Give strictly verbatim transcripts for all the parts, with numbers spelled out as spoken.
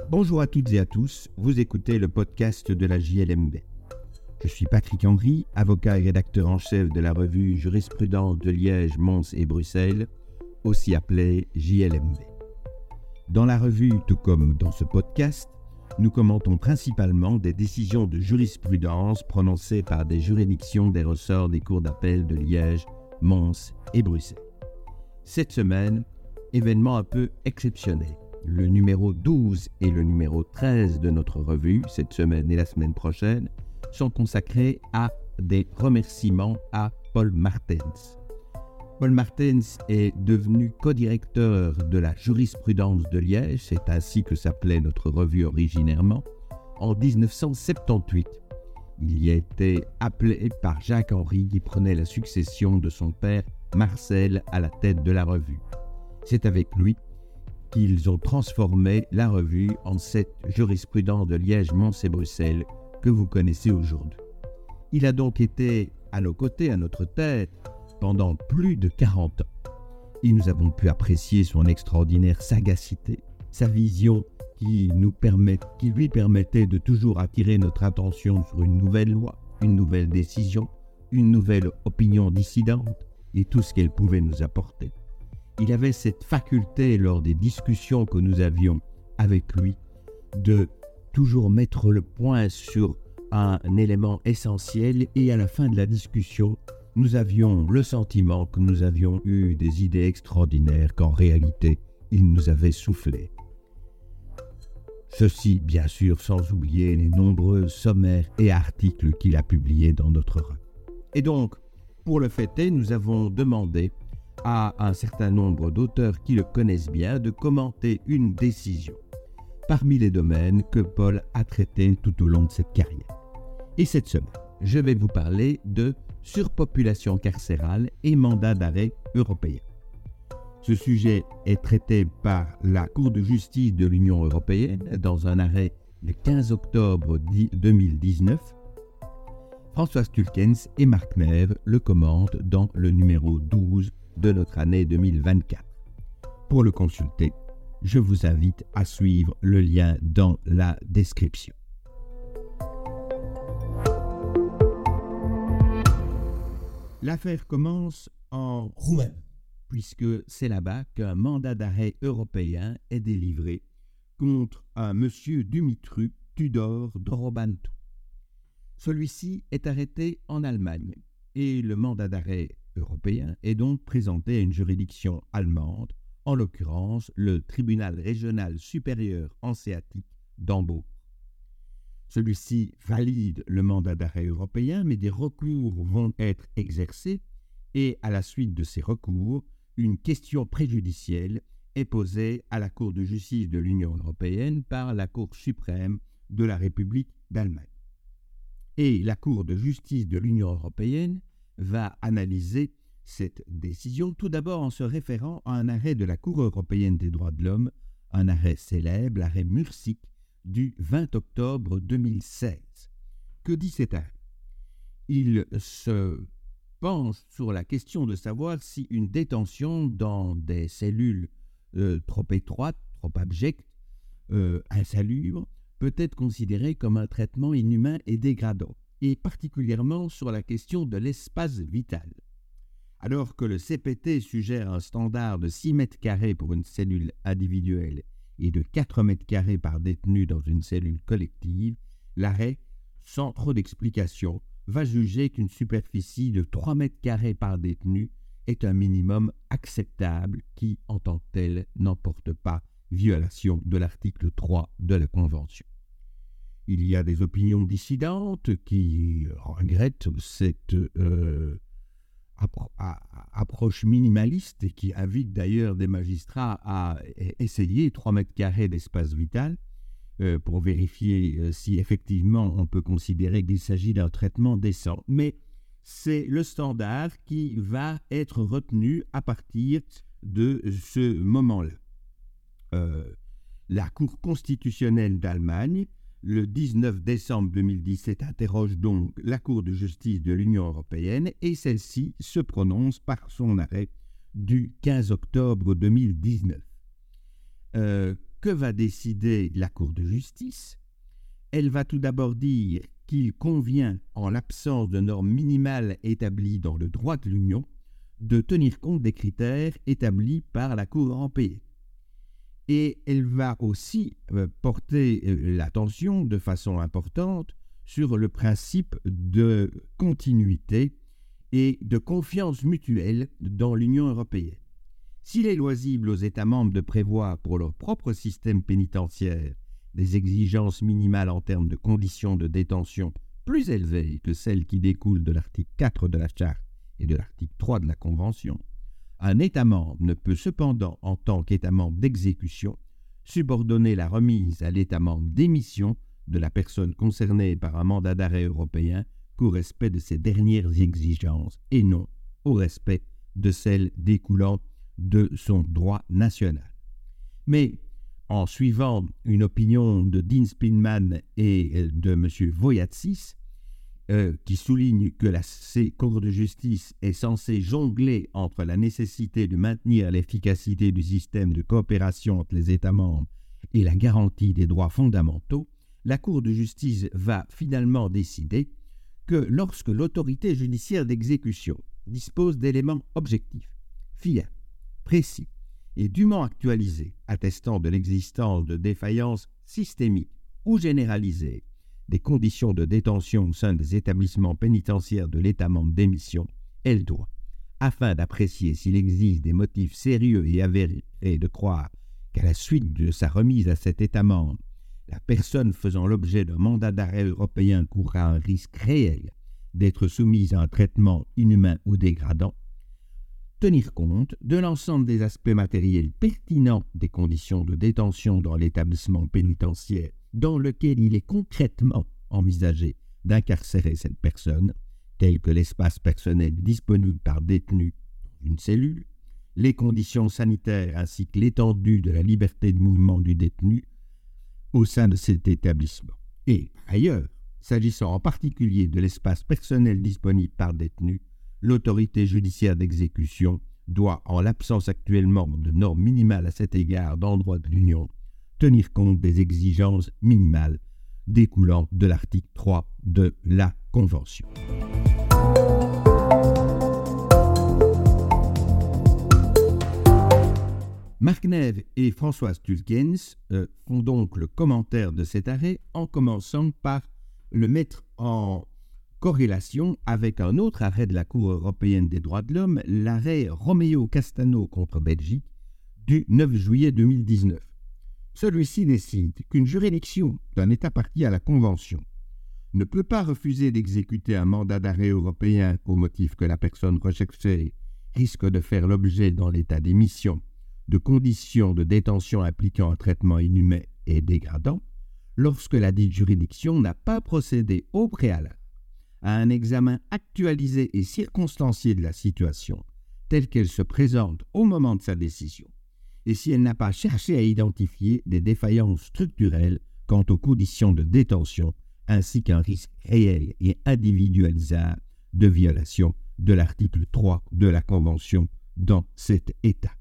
Bonjour à toutes et à tous, vous écoutez le podcast de la J L M B. Je suis Patrick Henry, avocat et rédacteur en chef de la revue Jurisprudence de Liège, Mons et Bruxelles, aussi appelée J L M B. Dans la revue, tout comme dans ce podcast, nous commentons principalement des décisions de jurisprudence prononcées par des juridictions des ressorts des cours d'appel de Liège, Mons et Bruxelles. Cette semaine, événement un peu exceptionnel. Le numéro douze et le numéro treize de notre revue, cette semaine et la semaine prochaine, sont consacrés à des remerciements à Paul Martens. Paul Martens est devenu co-directeur de la jurisprudence de Liège, c'est ainsi que s'appelait notre revue originairement, en dix-neuf cent soixante-dix-huit. Il y a été appelé par Jacques Henry qui prenait la succession de son père Marcel à la tête de la revue. C'est avec lui qu'ils ont transformé la revue en cette jurisprudence de Liège, Mons et Bruxelles que vous connaissez aujourd'hui. Il a donc été à nos côtés, à notre tête, pendant plus de quarante ans. Et nous avons pu apprécier son extraordinaire sagacité, sa vision qui, nous permet, qui lui permettait de toujours attirer notre attention sur une nouvelle loi, une nouvelle décision, une nouvelle opinion dissidente et tout ce qu'elle pouvait nous apporter. Il avait cette faculté, lors des discussions que nous avions avec lui, de toujours mettre le point sur un élément essentiel et à la fin de la discussion, nous avions le sentiment que nous avions eu des idées extraordinaires qu'en réalité, il nous avait soufflé. Ceci, bien sûr, sans oublier les nombreux sommaires et articles qu'il a publiés dans notre revue. Et donc, pour le fêter, nous avons demandé à un certain nombre d'auteurs qui le connaissent bien de commenter une décision parmi les domaines que Paul a traités tout au long de cette carrière. Et cette semaine, je vais vous parler de surpopulation carcérale et mandat d'arrêt européen. Ce sujet est traité par la Cour de justice de l'Union européenne dans un arrêt le quinze octobre deux mille dix-neuf. François Stulkens et Marc Neve le commentent dans le numéro douze de notre année deux mille vingt-quatre. Pour le consulter, je vous invite à suivre le lien dans la description. L'affaire commence en Roumanie, puisque c'est là-bas qu'un mandat d'arrêt européen est délivré contre un monsieur Dumitru Tudor Dorobantu. Celui-ci est arrêté en Allemagne et le mandat d'arrêt européen est donc présenté à une juridiction allemande, en l'occurrence le tribunal régional supérieur hanséatique d'Hambourg. Celui-ci valide le mandat d'arrêt européen, mais des recours vont être exercés et à la suite de ces recours, une question préjudicielle est posée à la Cour de justice de l'Union européenne par la Cour suprême de la République d'Allemagne. Et la Cour de justice de l'Union européenne va analyser cette décision tout d'abord en se référant à un arrêt de la Cour européenne des droits de l'homme, un arrêt célèbre, l'arrêt Mursic du vingt octobre deux mille seize. Que dit cet arrêt? Il se penche sur la question de savoir si une détention dans des cellules euh, trop étroites, trop abjectes, euh, insalubres, peut être considérée comme un traitement inhumain et dégradant, et particulièrement sur la question de l'espace vital. Alors que le C P T suggère un standard de six mètres carrés pour une cellule individuelle et de quatre mètres carrés par détenu dans une cellule collective, l'arrêt, sans trop d'explications, va juger qu'une superficie de trois mètres carrés par détenu est un minimum acceptable qui, en tant que tel, n'emporte pas violation de l'article trois de la Convention. Il y a des opinions dissidentes qui regrettent cette euh, appro- à, approche minimaliste et qui invitent d'ailleurs des magistrats à essayer trois mètres carrés d'espace vital euh, pour vérifier euh, si effectivement on peut considérer qu'il s'agit d'un traitement décent. Mais c'est le standard qui va être retenu à partir de ce moment-là. Euh, la Cour constitutionnelle d'Allemagne, le dix-neuf décembre deux mille dix-sept, interroge donc la Cour de justice de l'Union européenne et celle-ci se prononce par son arrêt du quinze octobre deux mille dix-neuf. Euh, que va décider la Cour de justice? Elle va tout d'abord dire qu'il convient, en l'absence de normes minimales établies dans le droit de l'Union, de tenir compte des critères établis par la Cour européenne. Et elle va aussi porter l'attention de façon importante sur le principe de continuité et de confiance mutuelle dans l'Union européenne. S'il est loisible aux États membres de prévoir pour leur propre système pénitentiaire des exigences minimales en termes de conditions de détention plus élevées que celles qui découlent de l'article quatre de la Charte et de l'article trois de la Convention, un État membre ne peut cependant, en tant qu'État membre d'exécution, subordonner la remise à l'État membre d'émission de la personne concernée par un mandat d'arrêt européen qu'au respect de ces dernières exigences et non au respect de celles découlant de son droit national. Mais en suivant une opinion de Dean Spinman et de M. Voyatsis, euh, qui souligne que la Cour de justice est censée jongler entre la nécessité de maintenir l'efficacité du système de coopération entre les États membres et la garantie des droits fondamentaux, la Cour de justice va finalement décider que lorsque l'autorité judiciaire d'exécution dispose d'éléments objectifs, fiables, précis et dûment actualisés, attestant de l'existence de défaillances systémiques ou généralisées des conditions de détention au sein des établissements pénitentiaires de l'État membre d'émission, elle doit, afin d'apprécier s'il existe des motifs sérieux et avérés de croire qu'à la suite de sa remise à cet État membre, la personne faisant l'objet d'un mandat d'arrêt européen courra un risque réel d'être soumise à un traitement inhumain ou dégradant, tenir compte de l'ensemble des aspects matériels pertinents des conditions de détention dans l'établissement pénitentiaire dans lequel il est concrètement envisagé d'incarcérer cette personne, tels que l'espace personnel disponible par détenu dans une cellule, les conditions sanitaires ainsi que l'étendue de la liberté de mouvement du détenu au sein de cet établissement. Et, par ailleurs, s'agissant en particulier de l'espace personnel disponible par détenu, l'autorité judiciaire d'exécution doit, en l'absence actuellement de normes minimales à cet égard dans le droit de l'Union, tenir compte des exigences minimales découlant de l'article trois de la Convention. Marc Neve et Françoise Tulkens euh, font donc le commentaire de cet arrêt en commençant par le mettre en corrélation avec un autre arrêt de la Cour européenne des droits de l'homme, l'arrêt Romeo Castano contre Belgique du neuf juillet deux mille dix-neuf. Celui-ci décide qu'une juridiction d'un État partie à la Convention ne peut pas refuser d'exécuter un mandat d'arrêt européen au motif que la personne recherchée risque de faire l'objet dans l'État d'émission de conditions de détention impliquant un traitement inhumain et dégradant, lorsque la dite juridiction n'a pas procédé au préalable à un examen actualisé et circonstancié de la situation, telle qu'elle se présente au moment de sa décision, et si elle n'a pas cherché à identifier des défaillances structurelles quant aux conditions de détention, ainsi qu'un risque réel et individualisable de violation de l'article trois de la Convention dans cet État.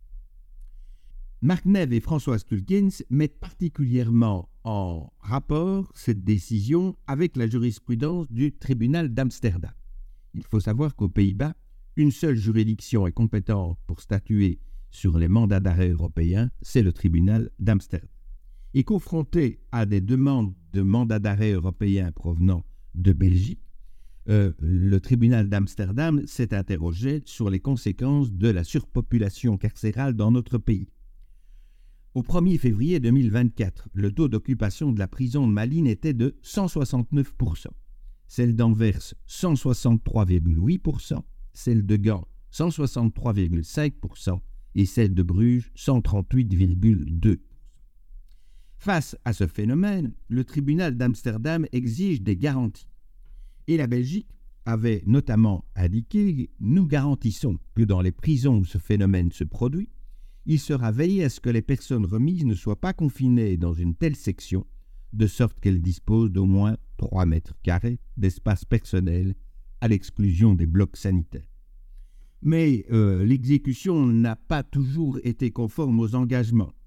Marc Neve et Françoise Tulkens mettent particulièrement en rapport cette décision avec la jurisprudence du tribunal d'Amsterdam. Il faut savoir qu'aux Pays-Bas, une seule juridiction est compétente pour statuer sur les mandats d'arrêt européens, c'est le tribunal d'Amsterdam. Et confronté à des demandes de mandats d'arrêt européens provenant de Belgique, euh, le tribunal d'Amsterdam s'est interrogé sur les conséquences de la surpopulation carcérale dans notre pays. Au premier février deux mille vingt-quatre, le taux d'occupation de la prison de Malines était de cent soixante-neuf pour cent, celle d'Anvers cent soixante-trois virgule huit pour cent, celle de Gand cent soixante-trois virgule cinq pour cent et celle de Bruges cent trente-huit virgule deux pour cent. Face à ce phénomène, le tribunal d'Amsterdam exige des garanties. Et la Belgique avait notamment indiqué « Nous garantissons que dans les prisons où ce phénomène se produit, il sera veillé à ce que les personnes remises ne soient pas confinées dans une telle section, de sorte qu'elles disposent d'au moins trois mètres carrés d'espace personnel, à l'exclusion des blocs sanitaires. » Mais euh, l'exécution n'a pas toujours été conforme aux engagements.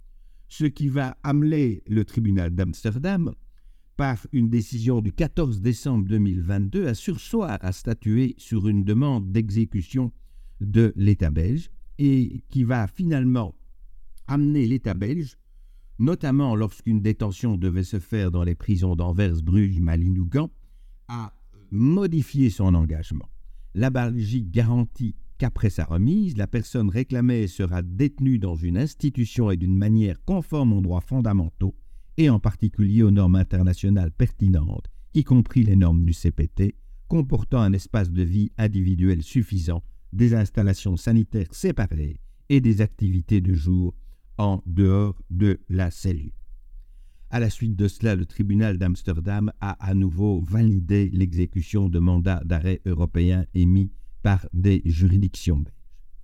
ce qui va amener le tribunal d'Amsterdam, par une décision du quatorze décembre deux mille vingt-deux, à surseoir à statuer sur une demande d'exécution de l'État belge et qui va finalement amener l'État belge, notamment lorsqu'une détention devait se faire dans les prisons d'Anvers, Bruges, Malines ou Gand, à modifier son engagement. La Belgique garantit qu'après sa remise, la personne réclamée sera détenue dans une institution et d'une manière conforme aux droits fondamentaux et en particulier aux normes internationales pertinentes, y compris les normes du C P T, comportant un espace de vie individuel suffisant, des installations sanitaires séparées et des activités de jour en dehors de la cellule. À la suite de cela, le tribunal d'Amsterdam a à nouveau validé l'exécution de mandats d'arrêt européens émis par des juridictions belges.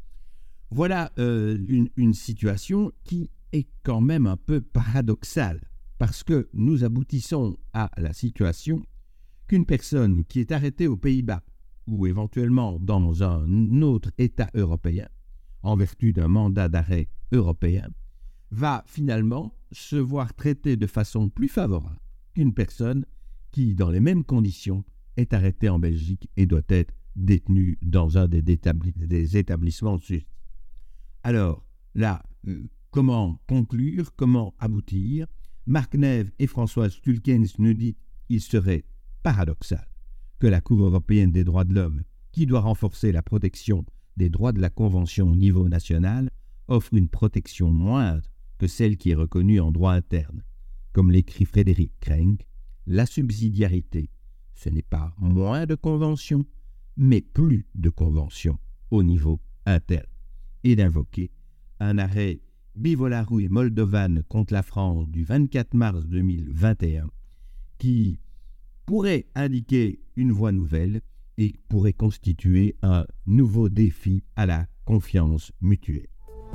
Voilà euh, une, une situation qui est quand même un peu paradoxale, parce que nous aboutissons à la situation qu'une personne qui est arrêtée aux Pays-Bas ou éventuellement dans un autre État européen, en vertu d'un mandat d'arrêt européen, va finalement se voir traitée de façon plus favorable qu'une personne qui, dans les mêmes conditions, est arrêtée en Belgique et doit être détenue dans un des, établi- des établissements de justice. Alors, là, euh, comment conclure, comment aboutir ? Marc Nève et Françoise Tulkens nous disent qu'il serait paradoxal que la Cour européenne des droits de l'homme, qui doit renforcer la protection des droits de la Convention au niveau national, offre une protection moindre que celle qui est reconnue en droit interne. Comme l'écrit Frédéric Krenk, la subsidiarité, ce n'est pas moins de conventions, mais plus de conventions au niveau interne. Et d'invoquer un arrêt Bivolaru et Moldovan contre la France du vingt-quatre mars deux mille vingt et un qui pourrait indiquer une voie nouvelle et pourrait constituer un nouveau défi à la confiance mutuelle.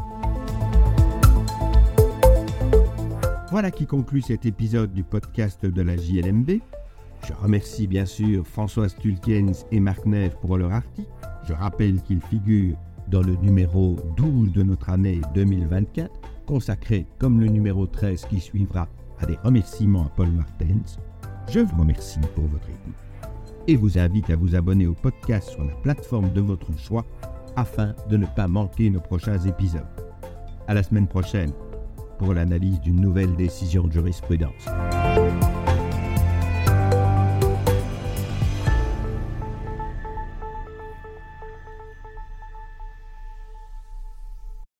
Voilà qui conclut cet épisode du podcast de la J L M B. Je remercie bien sûr Françoise Tulkens et Marc Nève pour leur article. Je rappelle qu'ils figurent dans le numéro douze de notre année deux mille vingt-quatre, consacré comme le numéro treize qui suivra à des remerciements à Paul Martens. Je vous remercie pour votre écoute et vous invite à vous abonner au podcast sur la plateforme de votre choix afin de ne pas manquer nos prochains épisodes. À la semaine prochaine pour l'analyse d'une nouvelle décision de jurisprudence.